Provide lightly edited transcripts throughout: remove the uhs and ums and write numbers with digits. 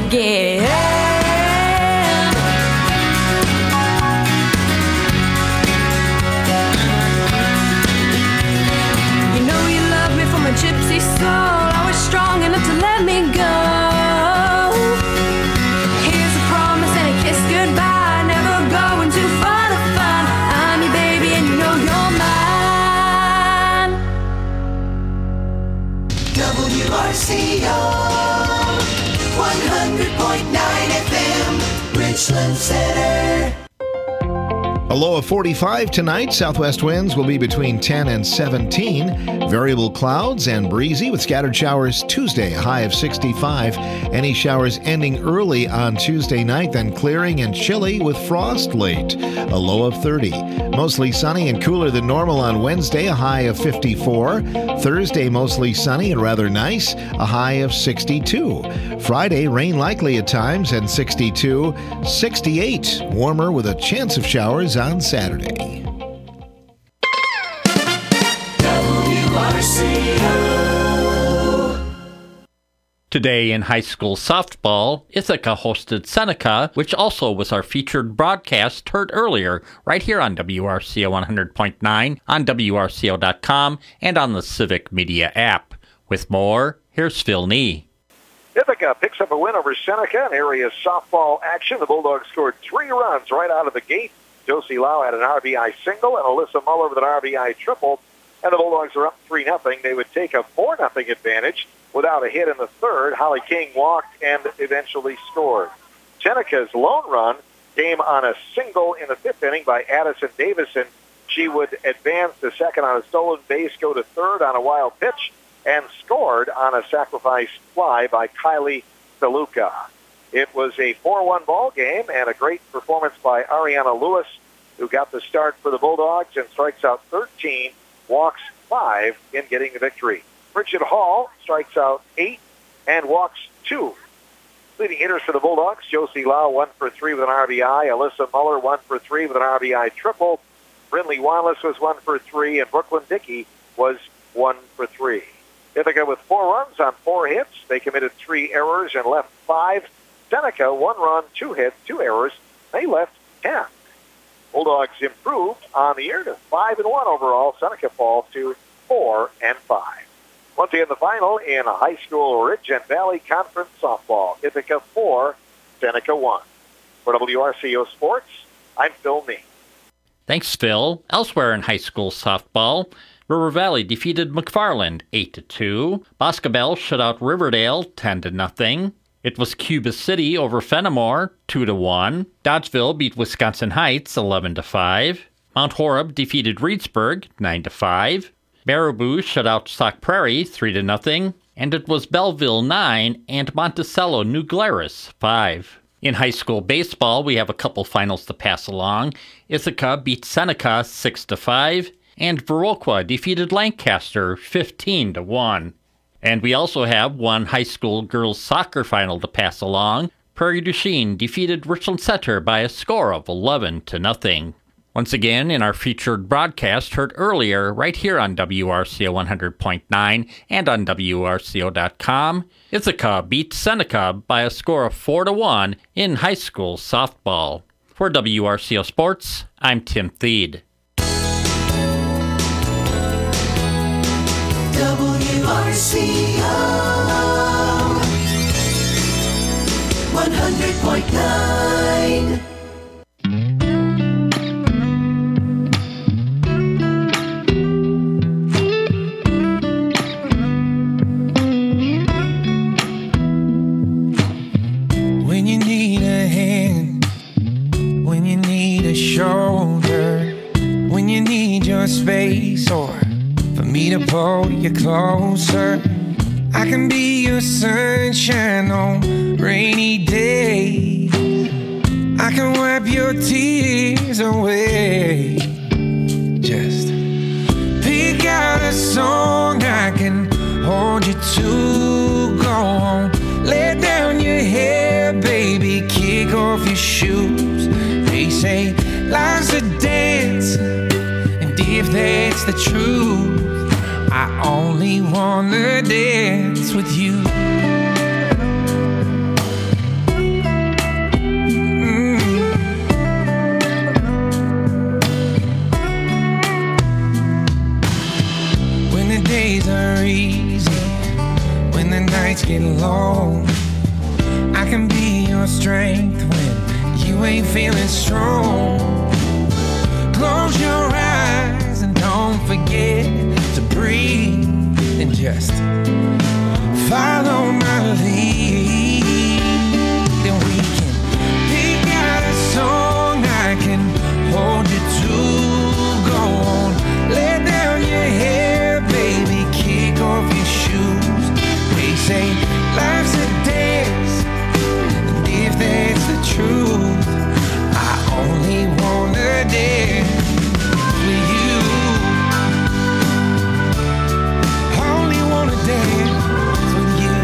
again. You know you love me for my gypsy soul. I was strong enough to let me go. Here's a promise and a kiss goodbye. Never going too far to find. I'm your baby and you know you're mine. WRCO 100.9 FM, Richland Center. A low of 45 tonight. Southwest winds will be between 10 and 17. Variable clouds and breezy with scattered showers Tuesday, a high of 65. Any showers ending early on Tuesday night, then clearing and chilly with frost late. A low of 30. Mostly sunny and cooler than normal on Wednesday, a high of 54. Thursday, mostly sunny and rather nice, a high of 62. Friday, rain likely at times and 62. 68. Warmer with a chance of showers on Saturday. Today in high school softball, Ithaca hosted Seneca, which also was our featured broadcast heard earlier right here on WRCO 100.9, on WRCO.com, and on the Civic Media app. With more, here's Phil Nee. Ithaca picks up a win over Seneca in area softball action. The Bulldogs scored 3 runs right out of the gate. Josie Lau had an RBI single and Alyssa Muller with an RBI triple. And the Bulldogs are up 3-0. They would take a 4-0 advantage without a hit in the third. Holly King walked and eventually scored. Seneca's lone run came on a single in the 5th inning by Addison Davison. She would advance to second on a stolen base, go to third on a wild pitch, and scored on a sacrifice fly by Kylie Feluca. It was a 4-1 ball game and a great performance by Ariana Lewis, who got the start for the Bulldogs and strikes out 13, walks 5 in getting the victory. Bridget Hall strikes out 8 and walks 2. Leading hitters for the Bulldogs, Josie Lau 1 for 3 with an RBI, Alyssa Muller 1 for 3 with an RBI triple, Brinley Wanless was 1 for 3, and Brooklyn Dickey was 1 for 3. Ithaca with 4 runs on 4 hits. They committed 3 errors and left 5. Seneca, 1 run, 2 hits, 2 errors. They left 10. Bulldogs improved on the year to 5-1 overall. Seneca falls to 4-5. Once again, the final in high school Ridge and Valley Conference softball. Ithaca 4, Seneca 1. For WRCO Sports, I'm Phil Nee. Thanks, Phil. Elsewhere in high school softball, River Valley defeated McFarland 8-2. Boscobel shut out Riverdale 10-0. It was Cuba City over Fenimore 2-1. Dodgeville beat Wisconsin Heights 11-5. Mount Horeb defeated Reedsburg 9-5. Baraboo shut out Sauk Prairie 3-0. And it was Belleville 9 and Monticello New Glarus 5. In high school baseball, we have a couple finals to pass along. Ithaca beat Seneca 6-5. And Viroqua defeated Lancaster 15-1. And we also have one high school girls soccer final to pass along. Prairie du Chien defeated Richland Center by a score of 11-0. Once again, in our featured broadcast heard earlier right here on WRCO 100.9 and on WRCO.com, Ithaca beat Seneca by a score of 4-1 in high school softball. For WRCO Sports, I'm Tim Theed. WRCO 100.9. When you need a hand, when you need a shoulder, when you need your space, or for me to pull you closer, I can be your sunshine on rainy days. I can wipe your tears away. Just pick out a song I can hold you to. Go on, let down your hair, baby, kick off your shoes. They say life's a dance, and if that's the truth, I only wanna dance with you. know I can be your strength when you ain't feeling strong. Close your eyes and don't forget to breathe and just follow my lead. Then we can pick out a song I can hold you to. Go on, let down your hair, baby, kick off your shoes. They say life's a dance, and if that's the truth, I only wanna dance with you. Only wanna dance with you.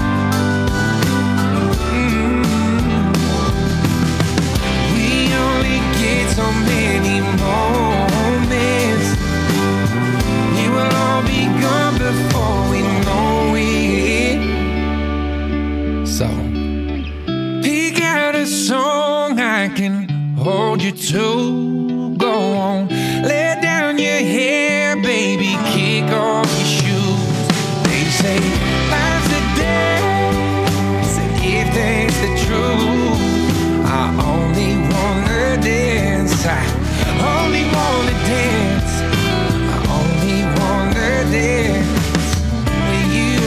We only get so many moments. You will all be gone before we know it. So pick out a song I can hold you to. Go on, let down your hair, baby, kick off your shoes. They say life's a dance, and if that's the truth, I only wanna dance. I only wanna dance. I only wanna dance with you.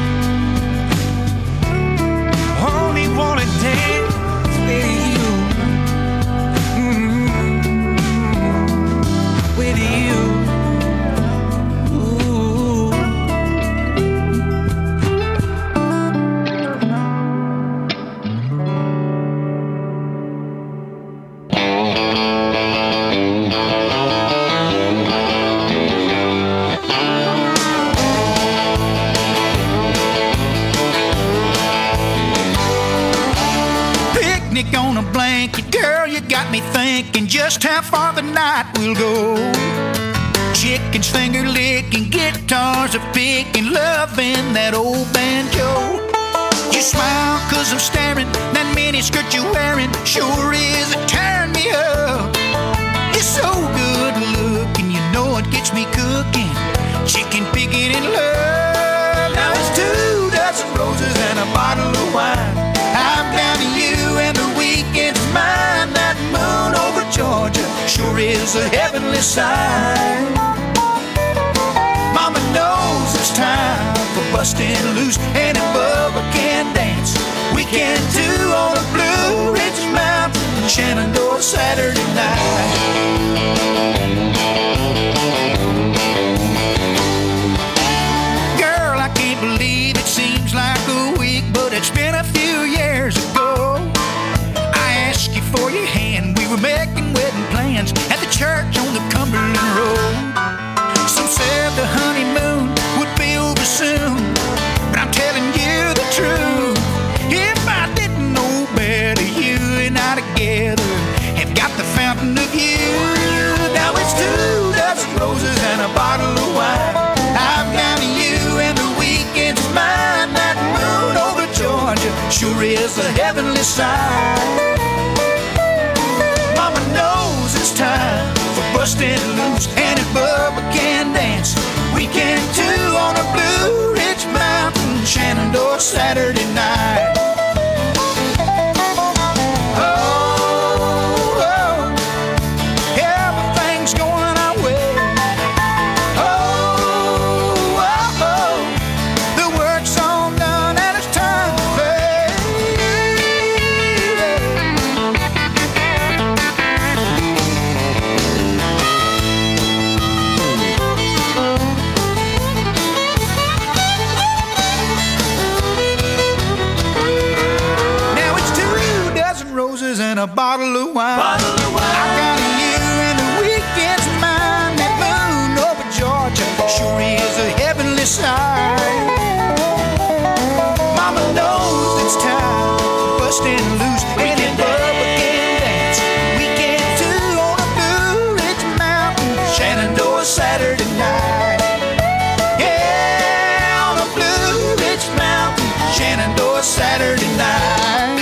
Only wanna dance with you. With you. Ooh. Picnic on a blanket, girl, you got me thinking just how far the night will go. Chickens finger licking, guitars are picking, loving that old banjo. You smile cause I'm staring, that mini skirt you're wearing sure is a turn me up. You're so good looking, you know it gets me cooking, chicken picking in love. Now it's 2 dozen roses and a bottle of wine. I'm down to you and the weekend's mine. That moon over Georgia sure is a heavenly sign. Mama knows it's time for busting loose, and if Bubba can dance, we can too on a Blue Ridge Mountain Shenandoah Saturday night. Girl, I can't believe it seems like a week, but it's been a few years ago. I asked you for your hand, we were making wedding plans at the church on the Cumberland Road. Some said the honeymoon would be over soon, but I'm telling you the truth. If I didn't know better, you and I together have got the fountain of youth. Now it's 2 dozen roses and a bottle of wine. I'm down to you and the weekend's mine. That moon over Georgia sure is a heavenly sign. Mama knows it's time for busting loose, and if Bubba can dance, we can too on a Blue Ridge Mountain Shenandoah Saturday night. Oh, oh, everything's going our way. Oh, oh, oh, the work's all done and it's time to play. Now it's 2 dozen roses and a bottle of wine. I got you and the weekend's mine. That moon over Georgia sure is a heavenly sight. Mama knows it's time for busting loose, and if Bubba can dance, we can too on a Blue Ridge Mountain Shenandoah Saturday night. Yeah, on a Blue Ridge Mountain Shenandoah Saturday night.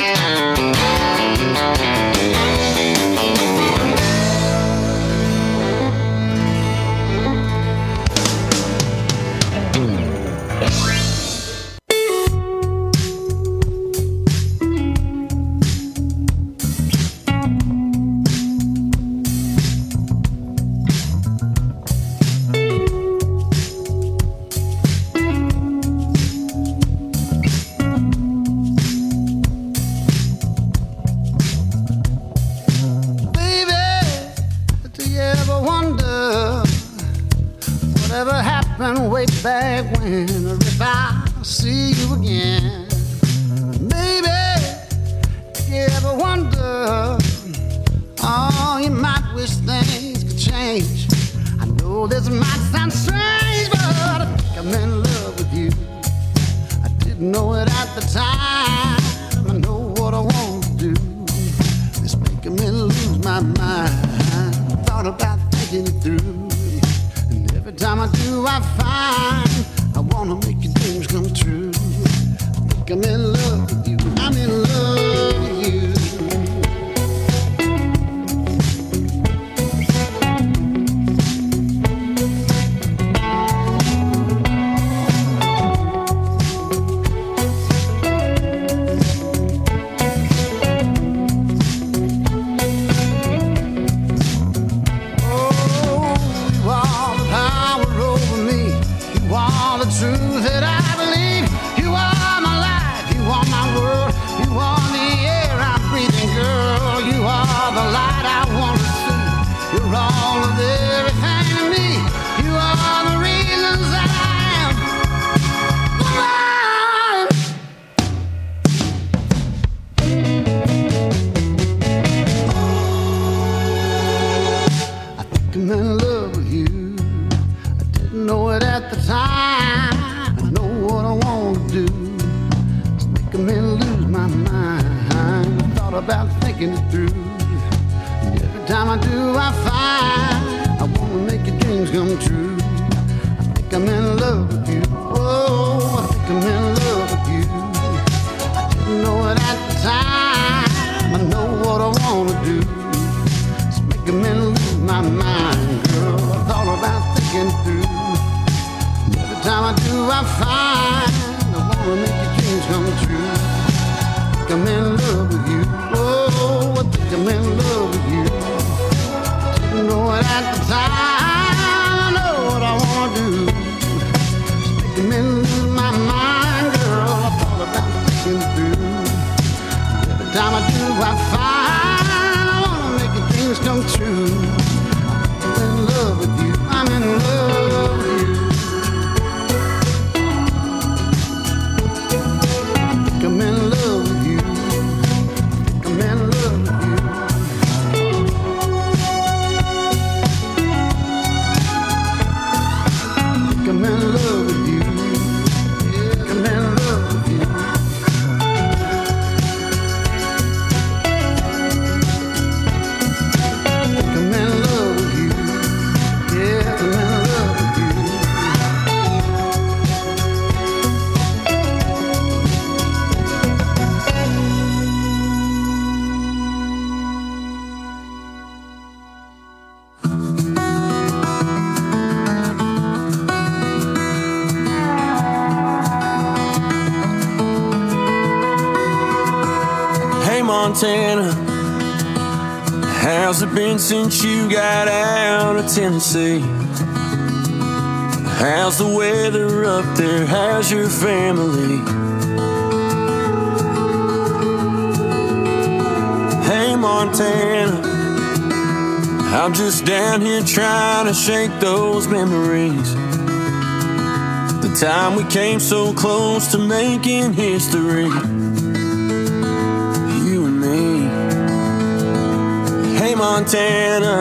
way back when, or if I see you again. Maybe you ever wonder, oh, you might wish things could change. I know this might sound strange, but I think I'm in love with you. I didn't know it at the time. I know what I want to do. It's making me lose my mind. Thought about thinking it through. And every time I do, I find I want to make your dreams come true. I think I'm in love with you. I'm in love with you. Truth that I believe. You are my life, you are my world, you are the air I'm breathing, girl. You are the light I want to see. You're all of everything to me. You are the reasons that I am alive. I think I'm in love with you. I didn't know it at the time. About thinking it through. And every time I do, I find I want to make your dreams come true. I think I'm in love with you. Oh, I think I'm in love with you. I didn't know it at the time. I know what I want to do. It's making me lose my mind, girl. I thought about thinking it through. And every time I do, I find I want to make your dreams come true. I think I'm in love with you. Oh, I think I'm in love with you. Didn't know it at the time. I know what I want to do. It's making me lose my mind, girl. I thought about thinking through. Every time I do, I find I want to make your dreams come true. I'm in love with you. I'm in love with you. I think I'm in love with you. I'm in love with you. I'm in love with you. Yeah, I'm in love with you. I'm in love with you. Yeah, I'm in love with you. Montana, how's it been since you got out of Tennessee? How's the weather up there? How's your family? Hey Montana, I'm just down here trying to shake those memories. The time we came so close to making history. Hey Montana,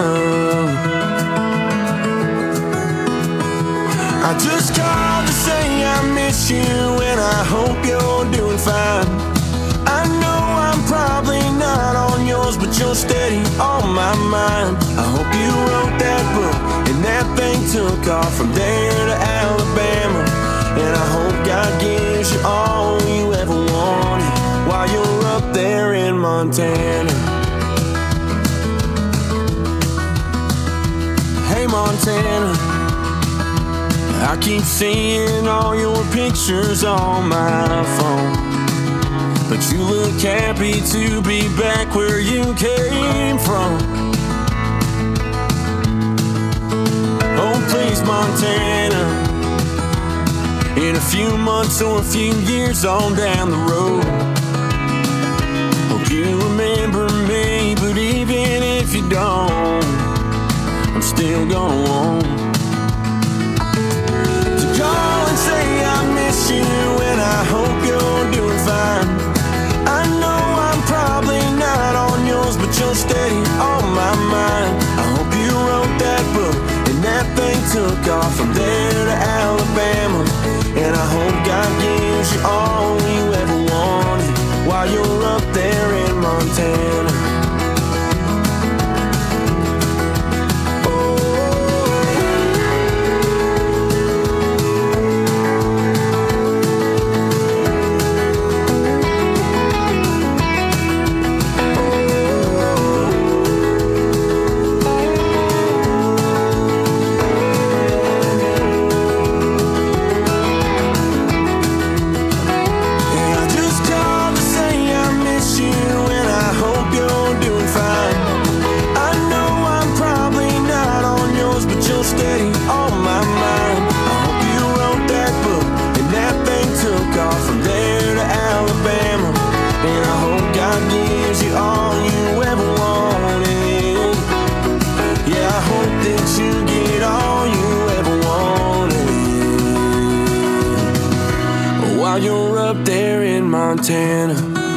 I just called to say I miss you and I hope you're doing fine. I know I'm probably not on yours, but you're steady on my mind. I hope you wrote that book and that thing took off from there to Alabama. And I hope God gives you all you ever wanted while you're up there in Montana. Hey Montana, I keep seeing all your pictures on my phone, but you look happy to be back where you came from. Oh please Montana, in a few months or a few years on down the road, hope you remember me, but even if you don't, I'm still gonna want to go Montana.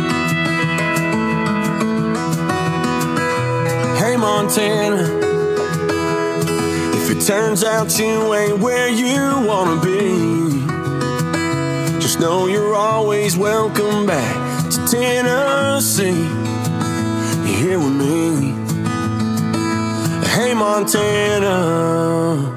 Hey, Montana. If it turns out you ain't where you wanna be, just know you're always welcome back to Tennessee. You here with me? Hey, Montana.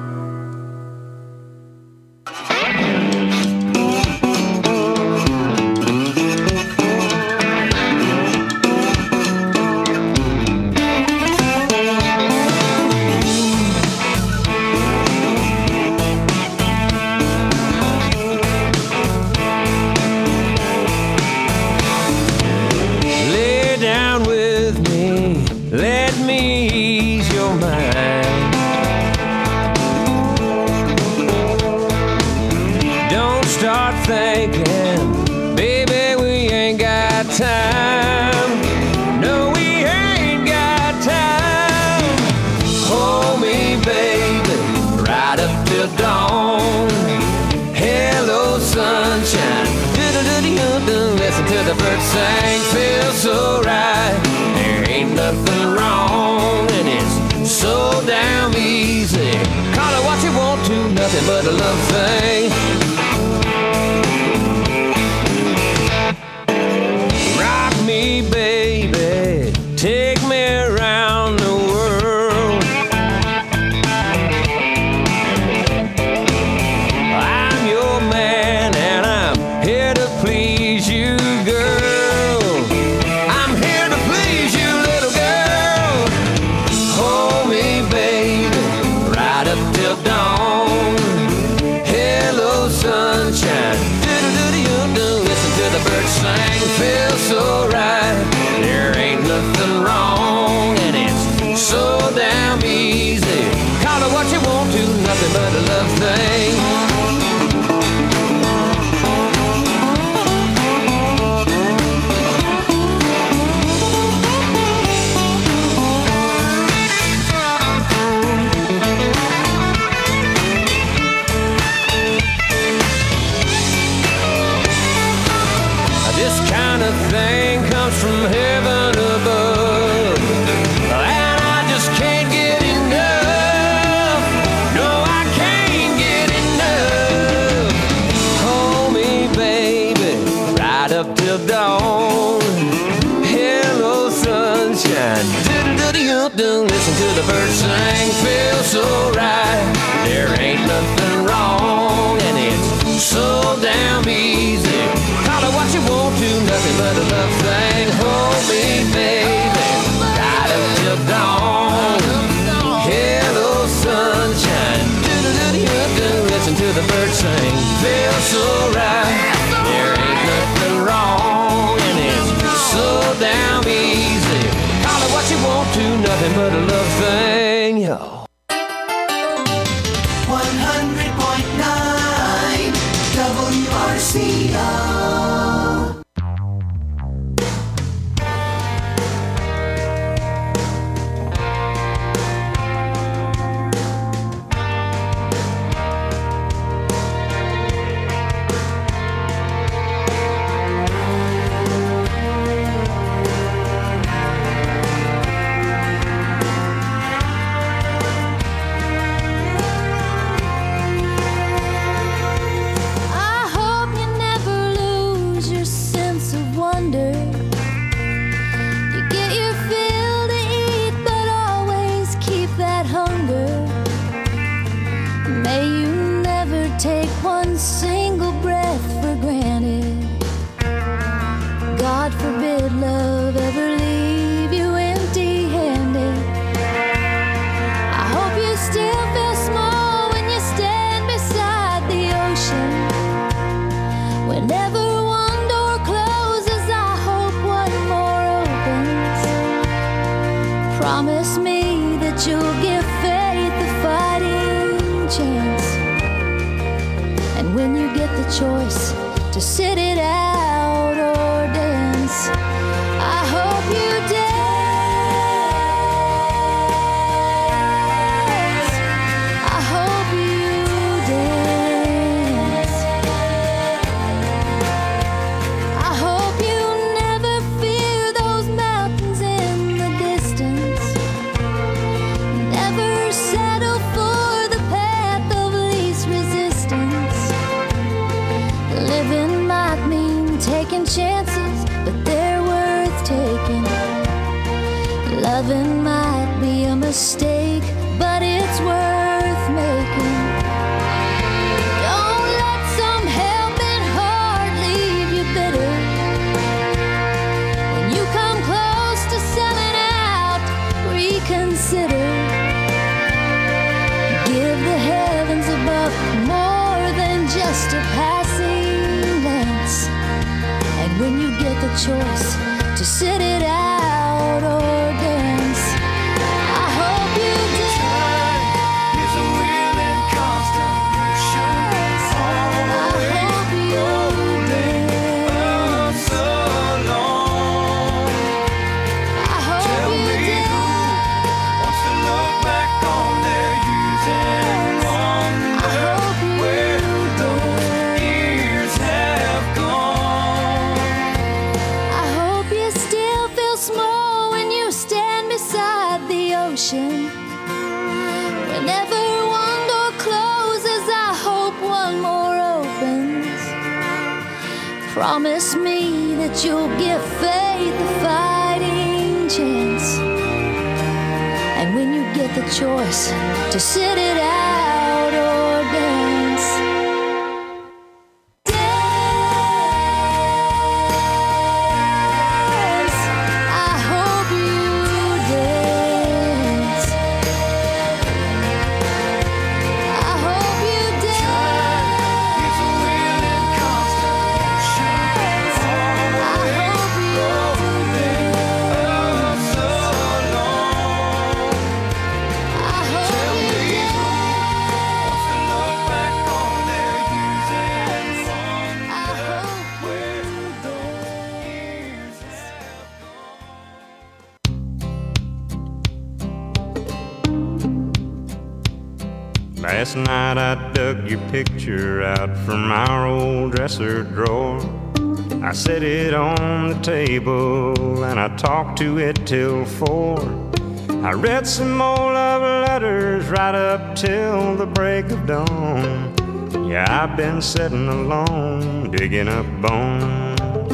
The birds sang, feels so right. There ain't nothing wrong, and it's so damn easy. Call it what you want to, nothing but a love thing. Rock me, baby, take me around the world. I'm your man, and I'm here to please you. Feels so right, there ain't nothing wrong, and it's so damn easy. Call it what you want to, nothing but a love thing. Thing comes from heaven above, and I just can't get enough. No, I can't get enough. Hold me, baby, right up till dawn. Hello, sunshine. Listen to the birds sing, feel so right. There ain't nothing wrong, and it's so damn easy. Call it what you want to, nothing but a love thing. Hold me, baby, right up till dawn. Hello, sunshine. Listen to the birds sing, feel so right. There ain't nothing wrong, and it's so damn easy. Call it what you want to, nothing but a love thing, yo. 100.9 WRCO. Promise me that you'll give faith a fighting chance. And when you get the choice to sit it out or dance, Loving might be a mistake, but it's worth making. Don't let some helping heart leave you bitter. When you come close to selling out, reconsider. Give the heavens above more than just a passing glance. And when you get the choice to sit it out or dance, I hope you dance. Is a will and constant motion. I hope you dance. So long. I hope Tell you me dance. who wants to look back on their youth and I wonder hope you where those years have gone. I hope you still feel small when you stand beside the ocean. Whenever one door closes, I hope one more opens. Promise me that you'll give faith a fighting chance. And when you get the choice to sit it out or dance, dance. I hope you dance. I hope you dance. Is a will and constant motion. I hope you dance. So long. I hope you dance. Wants to look back on their youth and I wonder hope where those years have Last night I dug your picture out from our old dresser drawer. I set it on the table and I talked to it till 4. I read some more love letters right up till the break of dawn. Yeah, I've been sitting alone, digging up bones.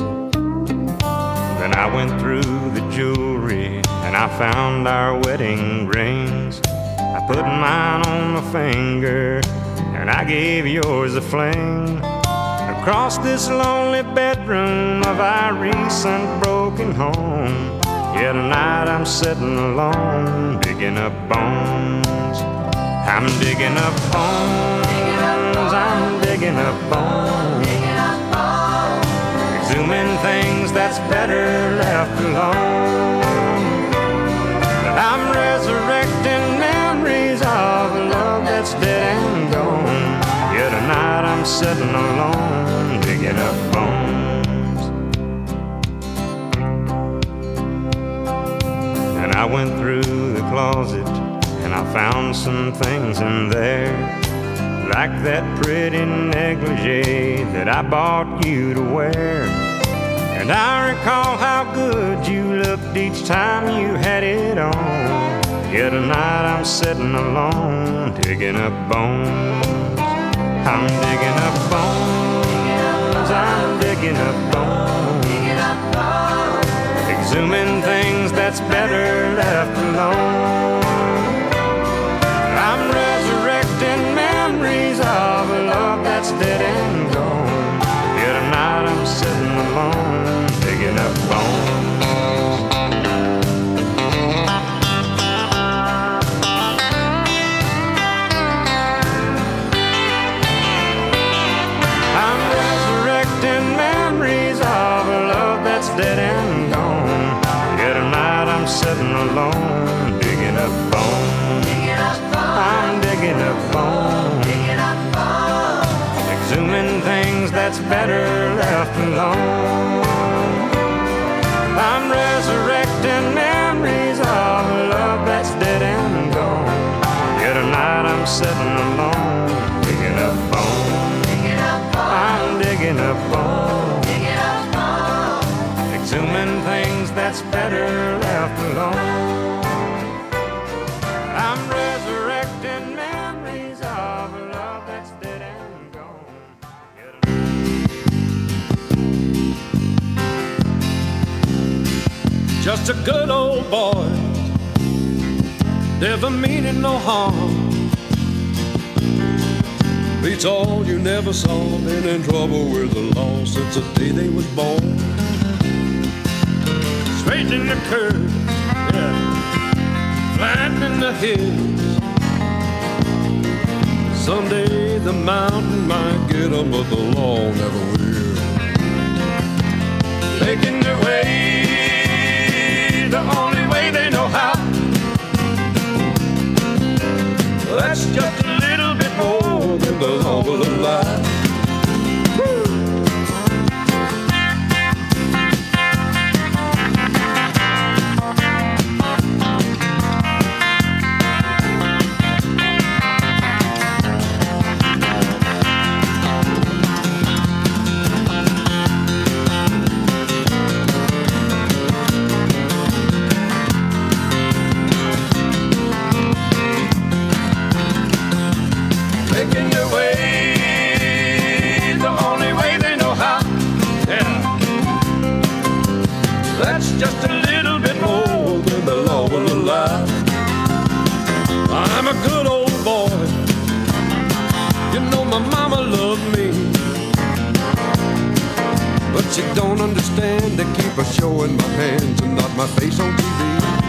Then I went through the jewelry and I found our wedding rings. I put mine on my finger and I gave yours a fling. Across this lonely bedroom of our recent broken home, yeah, tonight I'm sitting alone, digging up bones. I'm digging up bones, I'm digging up bones, exhuming things that's better left alone. But I'm resurrecting memories of a love that's dead and gone. Yeah, tonight I'm sitting alone, digging up bones. And I went through the closet and I found some things in there, like that pretty negligee that I bought you to wear. And I recall how good you looked each time you had it on. Yeah, tonight I'm sitting alone, digging up bones. I'm digging up bones, I'm digging up bones, exhuming things that's better left alone. I'm resurrecting memories of a love that's dead and gone. Yeah, tonight I'm sitting alone, digging up bones. I'm resurrecting memories of a love that's dead and gone. Yeah, tonight I'm sitting alone, digging up bones. I'm digging up bones, exhuming things that's better left alone. I'm resurrecting memories of a love that's dead and gone. Yeah, tonight I'm sitting alone, digging up bones. I'm digging up bones, exhuming things that's better left alone. I'm resurrecting memories of a love that's dead and gone. Just a good old boy never meaning no harm. Beats all you never saw, been in trouble with the law since the day they was born. Straightening the curve, yeah, flattening the hills. Someday the mountain might get 'em, but the law never will. Making their way the only way they know how. That's just a little bit more than the law will allow. Just a little bit more than the law will allow. I'm a good old boy. You know my mama loved me, but she don't understand. They keep her showing my hands and not my face on TV.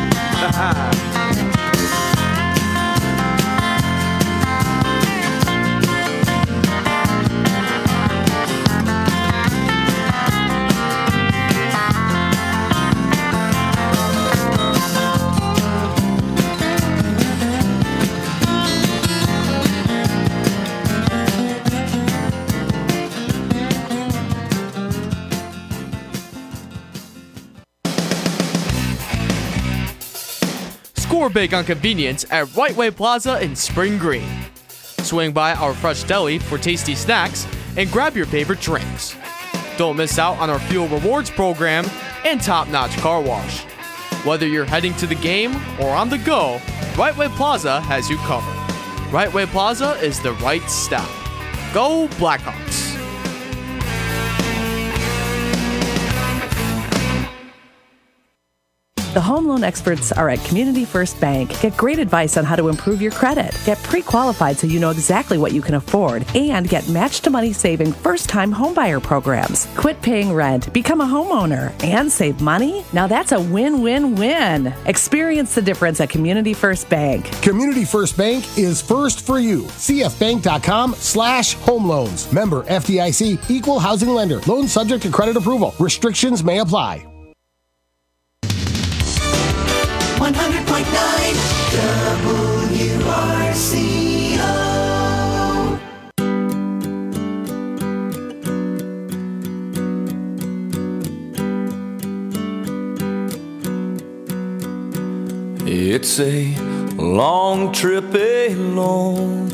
Score big on convenience at Right Way Plaza in Spring Green. Swing by our fresh deli for tasty snacks and grab your favorite drinks. Don't miss out on our fuel rewards program and top-notch car wash. Whether you're heading to the game or on the go, Right Way Plaza has you covered. Right Way Plaza is the right stop. Go Blackhawks! The home loan experts are at Community First Bank. Get great advice on how to improve your credit. Get pre-qualified so you know exactly what you can afford. And get match-to-money saving first-time homebuyer programs. Quit paying rent, become a homeowner, and save money? Now that's a win-win-win. Experience the difference at Community First Bank. Community First Bank is first for you. cfbank.com/home loans. Member FDIC, equal housing lender. Loan subject to credit approval. Restrictions may apply. 100.9 WRCO. It's a long trip alone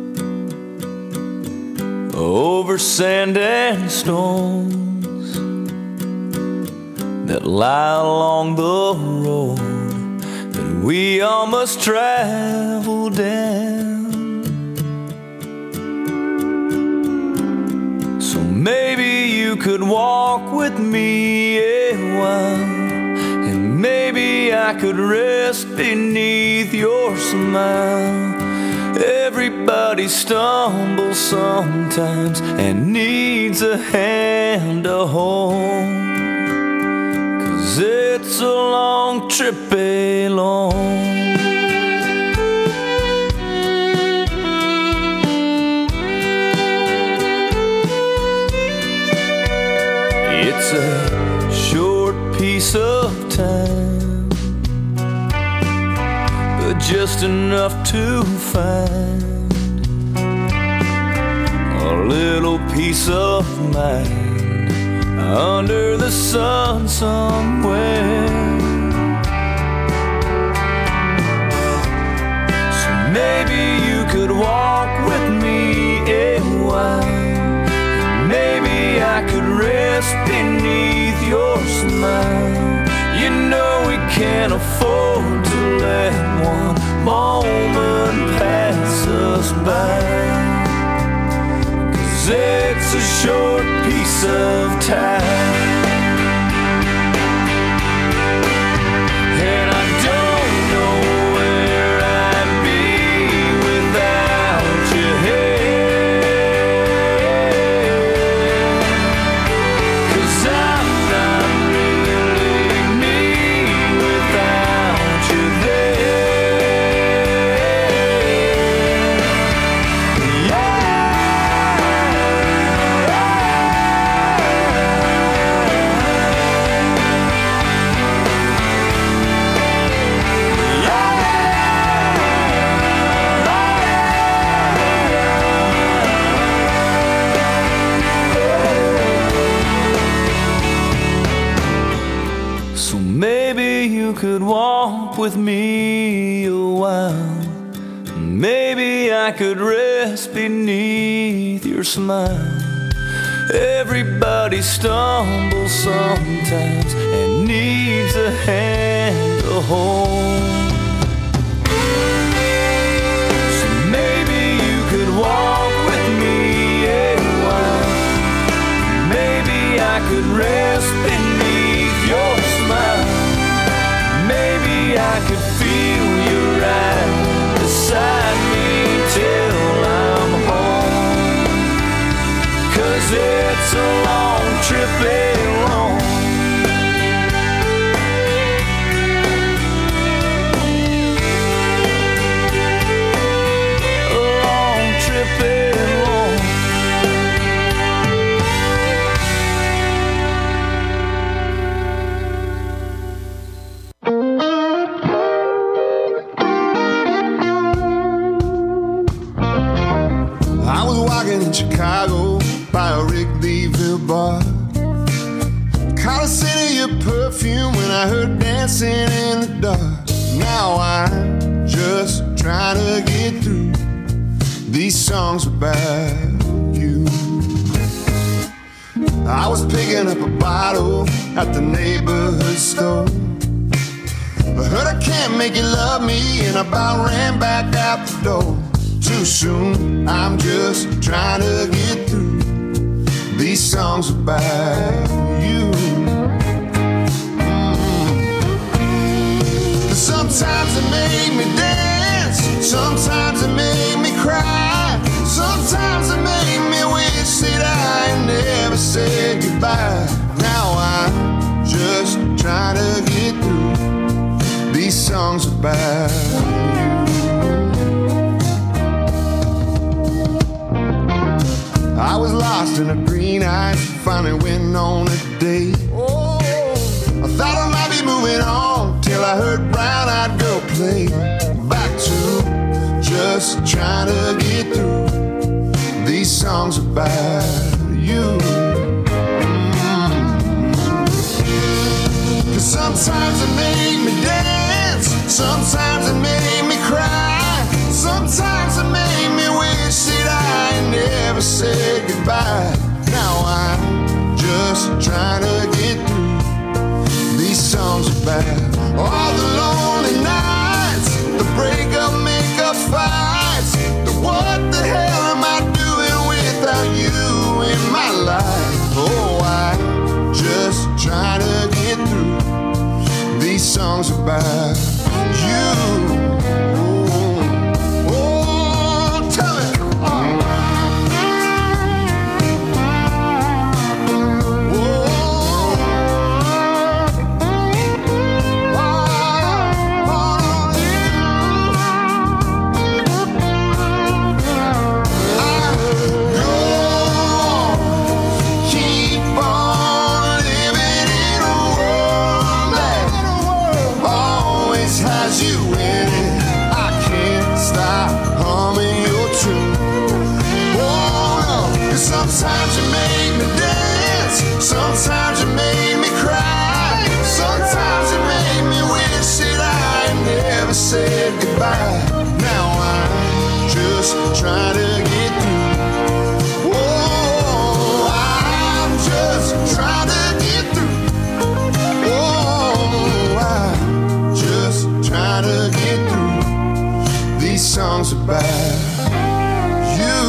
over sand and stones that lie along the road that we all must travel down. So maybe you could walk with me a while, and maybe I could rest beneath your smile. Everybody stumbles sometimes and needs a hand to hold, 'cause it's a long trip alone. It's a short piece of time, but just enough to find a little peace of mind under the sun somewhere. So maybe you could walk with me a while, maybe I could rest beneath your smile. You know we can't afford to let one moment pass us by, 'cause it's a short piece of time. And I don't know where So maybe you could walk with me a while. Maybe I could rest beneath your smile. Everybody stumbles sometimes and needs a hand to hold. So maybe you could walk with me a while. Maybe I could rest beneath your smile. Maybe I could feel you right beside me till I'm home. 'Cause it's a long trip alone. A long trip alone. I was walking in Chicago by a Wrigleyville bar. Caught a scent of your perfume when I heard dancing in the dark. Now I'm just trying to get through. These songs about you. I was picking up a bottle at the neighborhood store. I heard I can't make you love me and about ran back out the door. Too soon, I'm just trying to get through. These songs about you. Sometimes it made me dance, sometimes it made me cry, sometimes it made me wish that I never said goodbye. Now I'm just trying to get through. These songs about you. I was lost in a green eyes, finally went on a date. Oh, I thought I might be moving on till I heard Brown Eyed Girl play. Back to just trying to get through. These songs about you. 'Cause sometimes it made me dance, sometimes it made me cry, sometimes it made me wish that I never said goodbye. Now I'm just trying to get through. These songs about all the lonely nights, the breakup, makeup fights, the what the hell am I doing without you in my life? Oh, I'm just trying to get through. These songs about you. Sometimes you made me dance, sometimes you made me cry, sometimes you made me wish that I never said goodbye. Now I'm just trying to get through. Oh, I'm just trying to get through. Oh, I'm just trying to get through. These songs about you.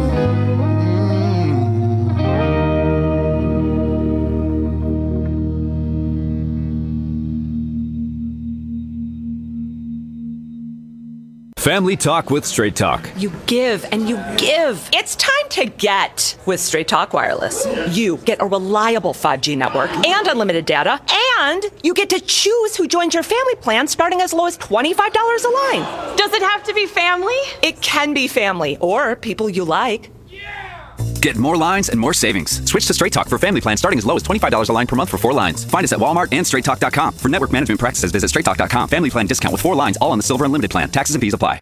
Family Talk with Straight Talk. You give and you give. It's time to get with Straight Talk Wireless. You get a reliable 5G network and unlimited data, and you get to choose who joins your family plan starting as low as $25 a line. Does it have to be family? It can be family or people you like. Get more lines and more savings. Switch to Straight Talk for family plan starting as low as $25 a line per month for 4 lines. Find us at Walmart and StraightTalk.com. For network management practices, visit StraightTalk.com. Family plan discount with 4 lines, all on the Silver Unlimited plan. Taxes and fees apply.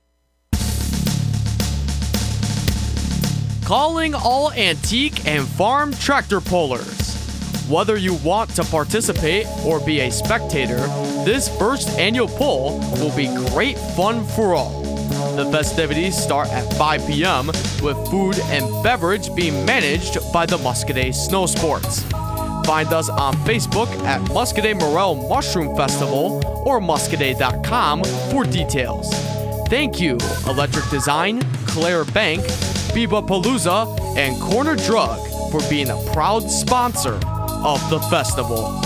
Calling all antique and farm tractor pullers. Whether you want to participate or be a spectator, this first annual pull will be great fun for all. The festivities start at 5 p.m. with food and beverage being managed by the Muscadet Snow Sports. Find us on Facebook at Muscadet Morel Mushroom Festival or muscadet.com for details. Thank you, Electric Design, Claire Bank, Biba Palooza, and Corner Drug for being a proud sponsor of the festival.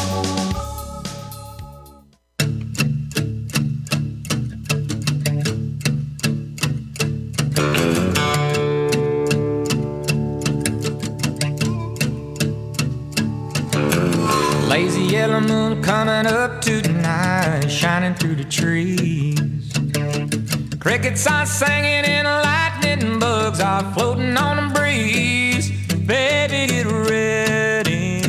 Lazy yellow moon coming up tonight, shining through the trees. Crickets are singing and lightning bugs are floating on the breeze. Baby, get ready.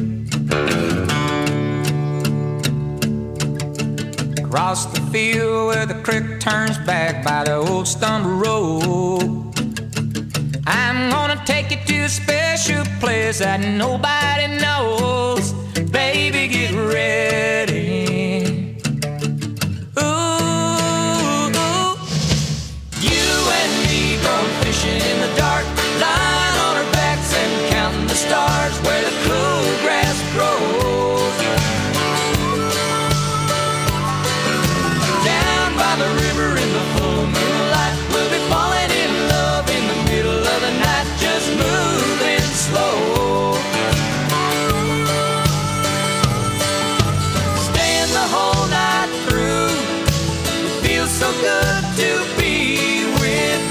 Across the field where the creek turns back by the old stumble road, I'm gonna take you to a special place that nobody knows. Baby, get ready. Ooh, you and me going fishing in the dark, lying on our backs and counting the stars where the cool grass grows. Down by the river in the full moonlight, we'll be falling in love in the middle of the night, just moving slow. Whole night through, it feels so good to be with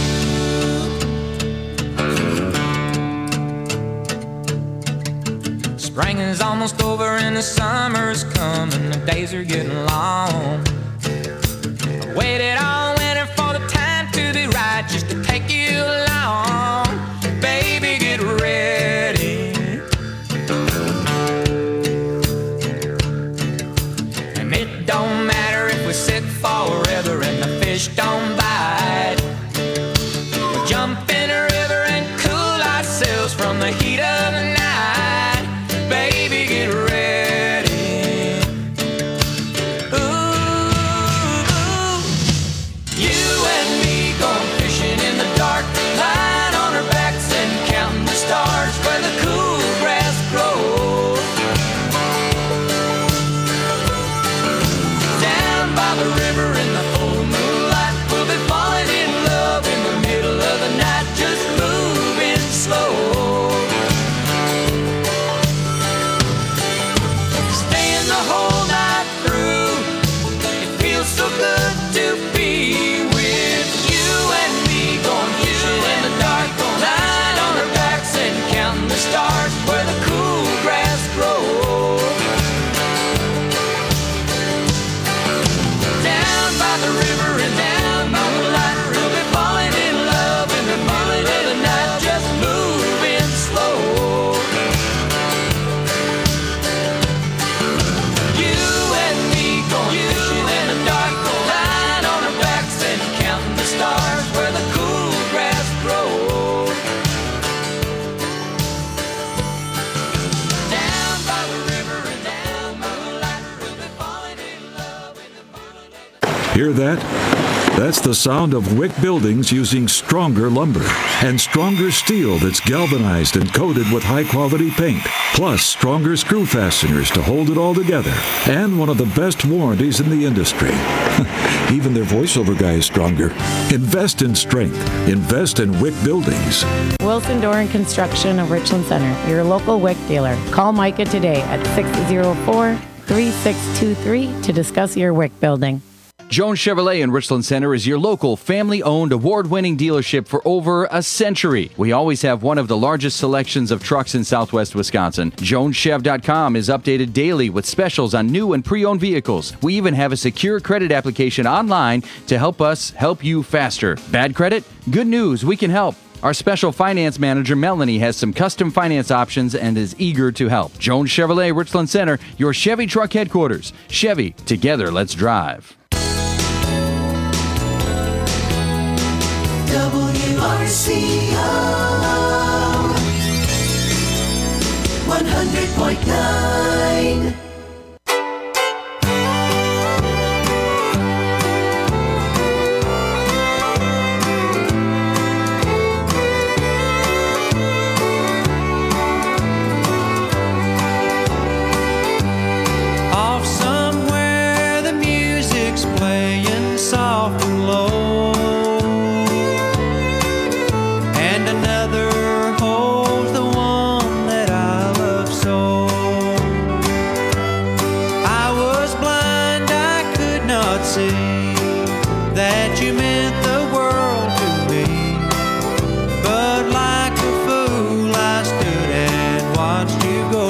you. Spring is almost over and the summer's coming, the days are getting long. I waited all winter for the time to be right, just to take you along. Baby, get ready. Don't matter if we sit forever and the fish don't bite. We'll jump in a river and cool ourselves from the heat of the night. Baby, get ready. Ooh, you and me going fishing in the dark, lying on our backs and counting the stars where the cool grass grows. By the river in the full moonlight, we'll be falling in love in the middle of the night, just moving slow. Staying the whole night through, it feels so good to be with you and me going fishing in the dark, lying on our backs and counting the stars where the cool grass grows. By the river and down by the light, we'll be falling in love in the middle of the night, just moving slow. You and me going fishing in the dark, lying on our backs and counting the stars where the cool grass grows. Down by the river and down by the light, we'll be falling in love in the middle of the night. Hear that? That's the sound of Wick Buildings using stronger lumber and stronger steel that's galvanized and coated with high-quality paint, plus stronger screw fasteners to hold it all together, and one of the best warranties in the industry. Even their voiceover guy is stronger. Invest in strength. Invest in Wick Buildings. Wilson Door and Construction of Richland Center, your local Wick dealer. Call Micah today at 604-3623 to discuss your Wick building. Jones Chevrolet in Richland Center is your local family-owned, award-winning dealership for over a century. We always have one of the largest selections of trucks in southwest Wisconsin. JonesChev.com is updated daily with specials on new and pre-owned vehicles. We even have a secure credit application online to help us help you faster. Bad credit? Good news, we can help. Our special finance manager, Melanie, has some custom finance options and is eager to help. Jones Chevrolet, Richland Center, your Chevy truck headquarters. Chevy, together, let's drive. WRCO. 100.9. Off somewhere the music's playing soft and low, and another holds the one that I love so. I was blind, I could not see that you meant the world to me, but like a fool I stood and watched you go.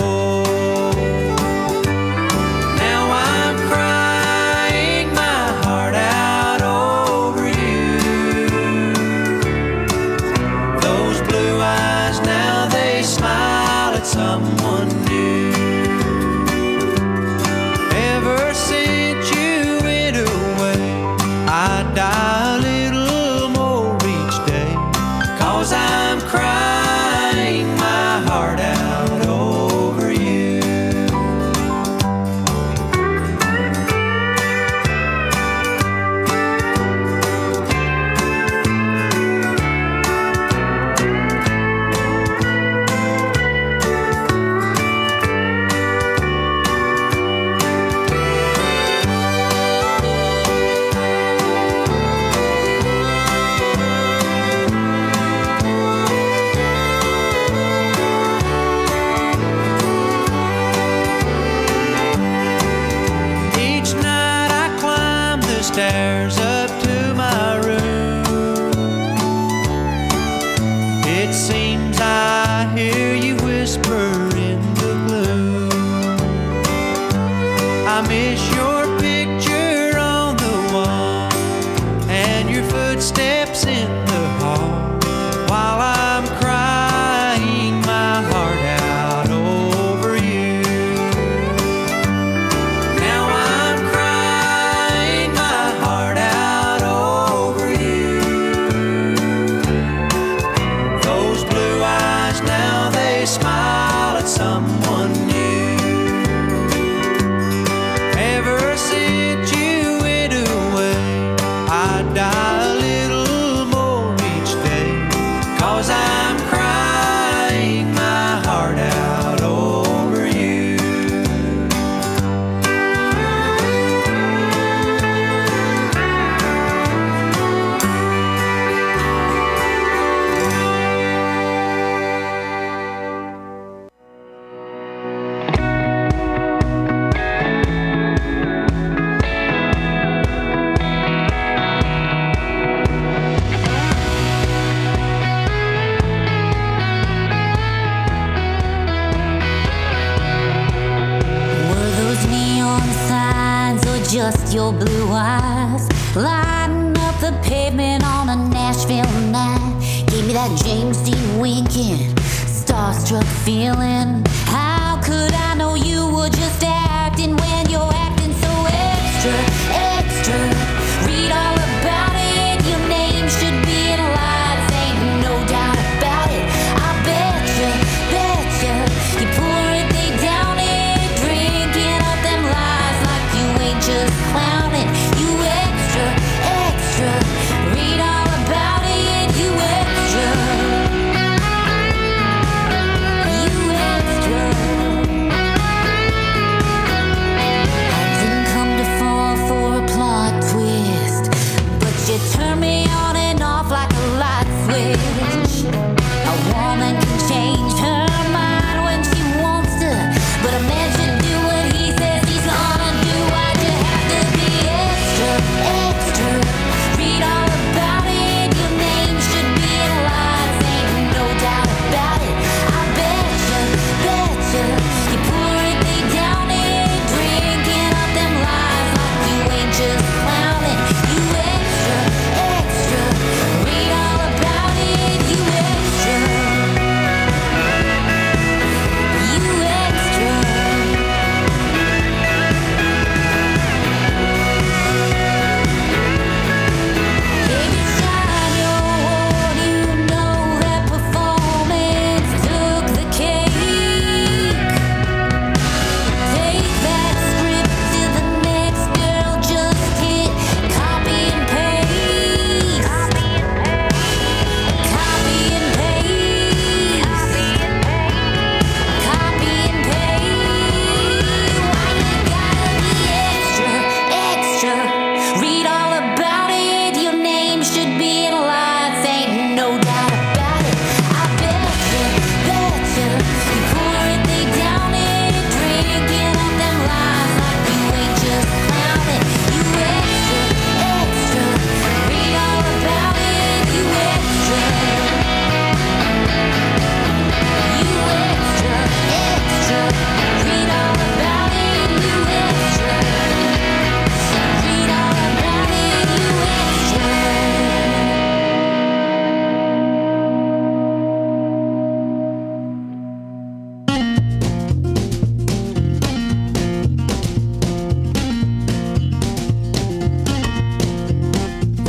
Someone new. Ever since you went away, I die a little more each day, 'cause I'm crying my heart out over you. Stairs up to my room. It seems I hear you whisper in the gloom. I miss your picture on the wall and your footsteps in the hall, while I'm crying my heart out over you. Now I'm crying my heart out over you. Those blue eyes now, they smile at someone new. Ever since you went away, I die a little more each day, 'cause I'm crying my heart out over you. Were those neon signs or just your blue eyes lighting up the pavement on a Nashville night? Gave me that James Dean winking, starstruck feeling. How could I know you were just acting when you're acting so extra, extra? Read all about it, your name should be in lights, ain't no doubt about it. I betcha, betcha, you pour it, they down it, drinking up them lies like you ain't just clowning. You extra, extra, read all about it, you extra. You extra. I didn't come to fall for a plot twist, but you turn me on and off like a light switch. A woman can change her mind when she wants to, but a man should do what he says he's gonna do. Why'd you have to be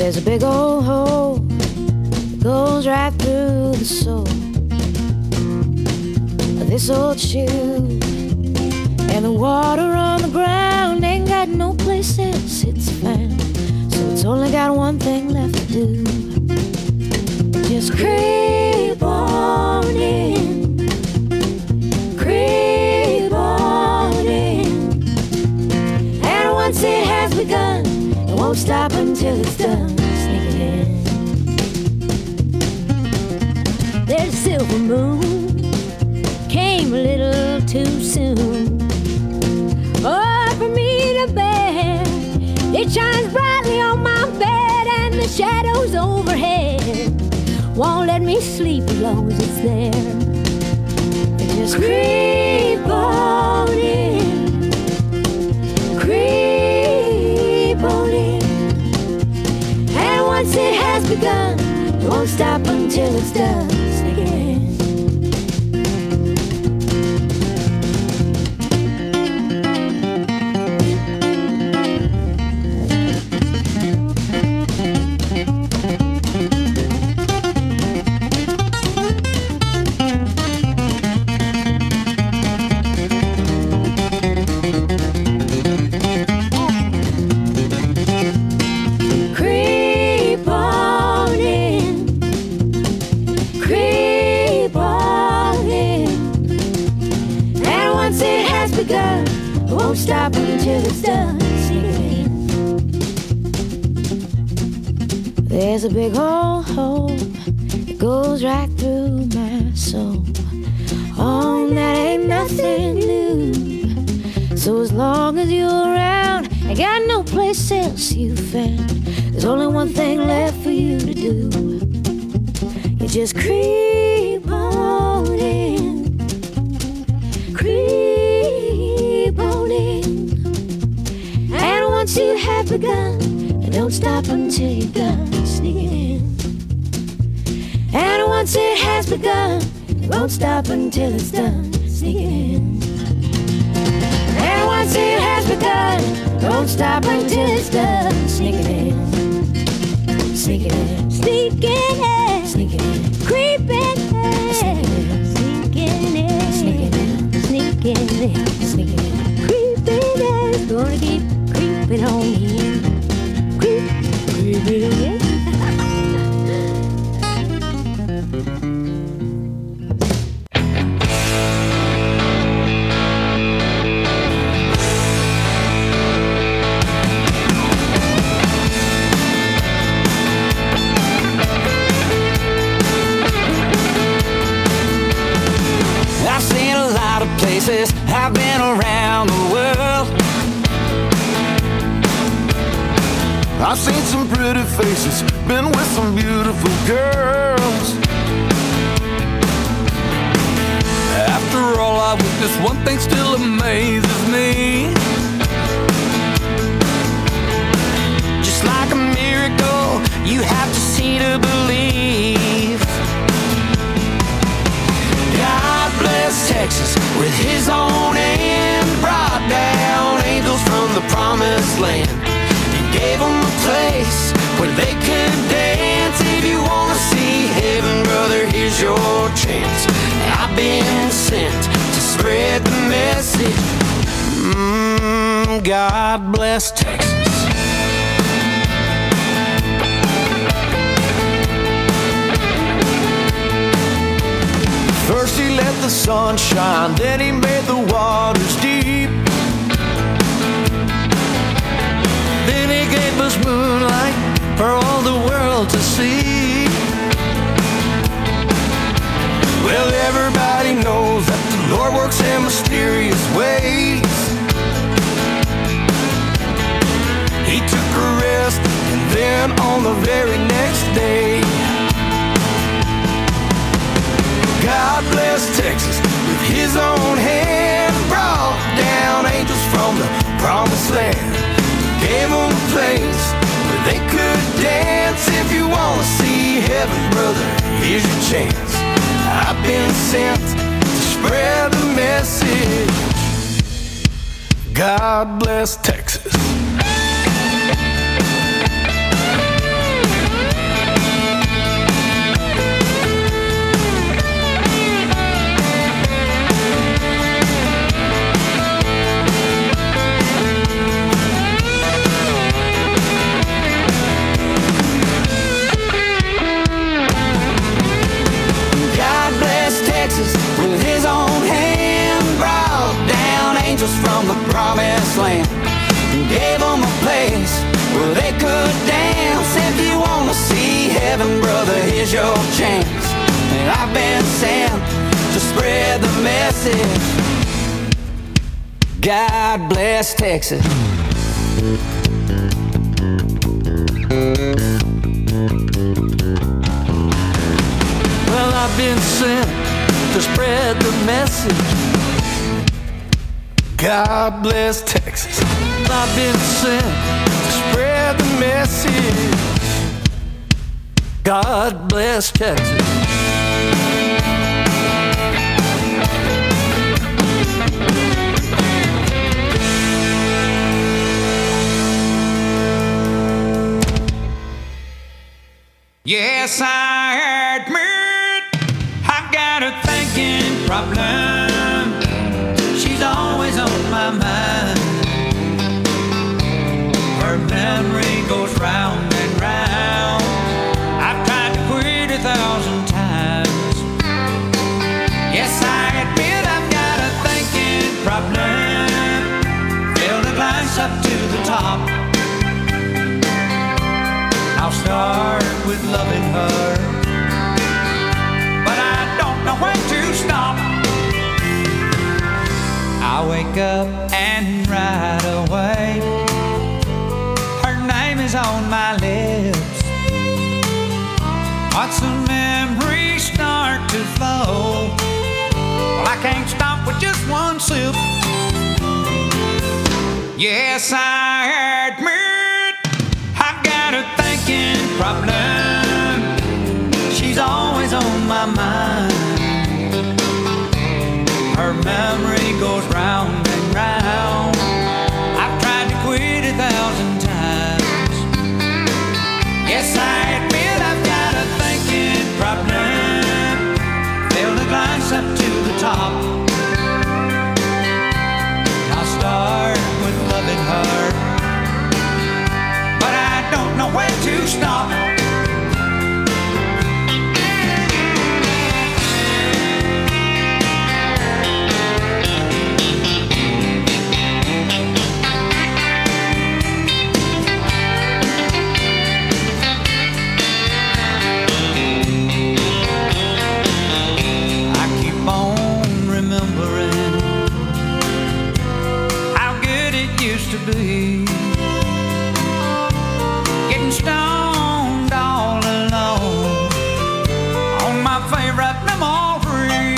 There's a big old hole that goes right through the sole of this old shoe. And the water on the ground ain't got no place else it's found. So it's only got one thing left to do. Just creep on in. Creep on in. And once it has begun, it won't stop until it's done. Sneaking in. There's a silver moon, came a little too soon. Oh, for me to bear, it shines brightly on my bed, and the shadows overhead won't let me sleep as long as it's there. Just creep on in, creep on in, and once it has begun, it won't stop until it's done. Sneak it in. Stop until it's done. There's a big old hole that goes right through my soul. Oh, that ain't nothing new. So as long as you're around, I got no place else you found. There's only one thing left for you to do. You just creep on in. Creep on in. And once you have begun, you don't stop until you're done. Sneaking in. And once it has begun, it won't stop until it's done. Sneaking in. And once it has begun, it won't stop until it's done. Sneaking in. Sneaking in. Sneaking in. Sneaking in. Creeping in. Sneaking in. Sneaking in. Sneaking in. Sneaking in. Creeping in. Gonna keep creeping on in. Creeping in. I've seen a lot of places, I've been around the world. I've seen some pretty faces, been with some beautiful girls. After all I witnessed, one thing still amazes me. Just like a miracle, you have to see to believe. God bless Texas with his own hand. Brought down angels from the promised land. Gave them a place where they could dance. If you want to see heaven, brother, here's your chance. I've been sent to spread the message. God bless Texas. First he let the sun shine, then he made the waters deep. Then he gave us moonlight for all the world to see. Well, everybody knows that the Lord works in mysterious ways. He took a rest, and then on the very next day, God bless Texas with his own hand. Brought down angels from the promised land. Gave them a place where they could dance. If you want to see heaven, brother, here's your chance. I've been sent to spread the message. God bless Texas. your chance, and I've been sent to spread the message. God bless Texas. Well, I've been sent to spread the message. God bless Texas. I've been sent to spread the message. God bless Texas. Yes, I admit I've got a thinking problem. She's always on my mind. Her memory goes round and round. I've tried to quit 1,000 times. Yes, I admit I've got a thinking problem. Fill the glass up to the top. I'll start with loving her, but I don't know when to stop. I wake up and right away her name is on my lips. Watch the memories start to flow. Well, I can't stop with just one sip. Yes, I admit I've got a thinking problem. She's always on my mind. Her memory goes round and round. I've tried to quit 1,000 times. Yes, I admit I've got a thinking problem. Fill the glass up to the top. I'll start with loving her, but I don't know when to stop. I keep on remembering how good it used to be. Getting stoned all alone on my favorite memory.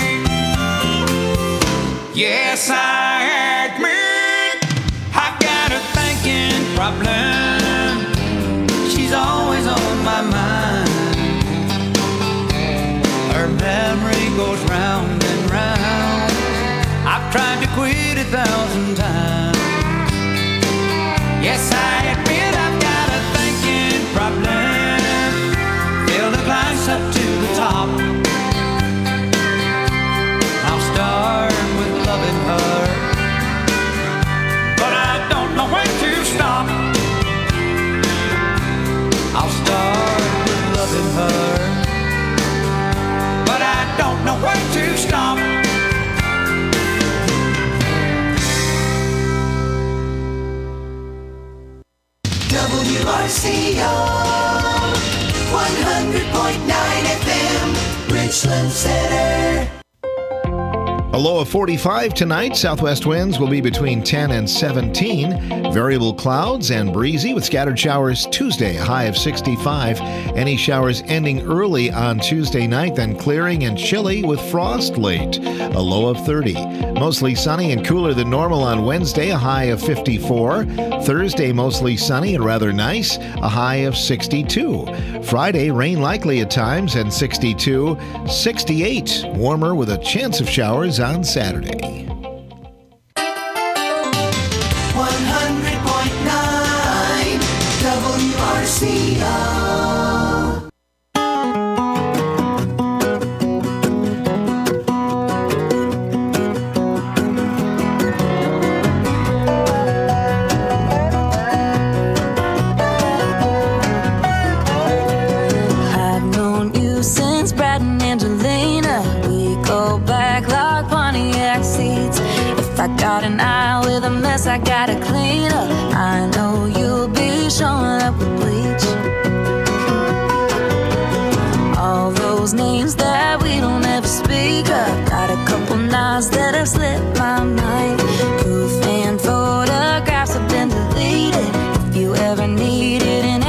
Yes, I admit I've got a thinking problem. She's always on my mind. Her memory goes round and round. I've tried to quit 1,000 times. Yes, I admit I've got a thinking problem. Fill the glass up to the top. I'll start with loving her, but I don't know when to stop. I'll start with loving her, but I don't know when to stop. WRCO 100.9 FM, Richland Center. A low of 45 tonight. Southwest winds will be between 10 and 17. Variable clouds and breezy with scattered showers Tuesday, high of 65. Any showers ending early on Tuesday night, then clearing and chilly with frost late. A low of 30. Mostly sunny and cooler than normal on Wednesday, a high of 54. Thursday, mostly sunny and rather nice, a high of 62. Friday, rain likely at times and 62. 68, warmer with a chance of showers on Saturday. 100.9 WRCO. I've known you since Brad and Angelina. We go back like Pontiac seats. If I got an eye with a mess, I gotta clean up. I know you'll be showing up with bleach. All needed an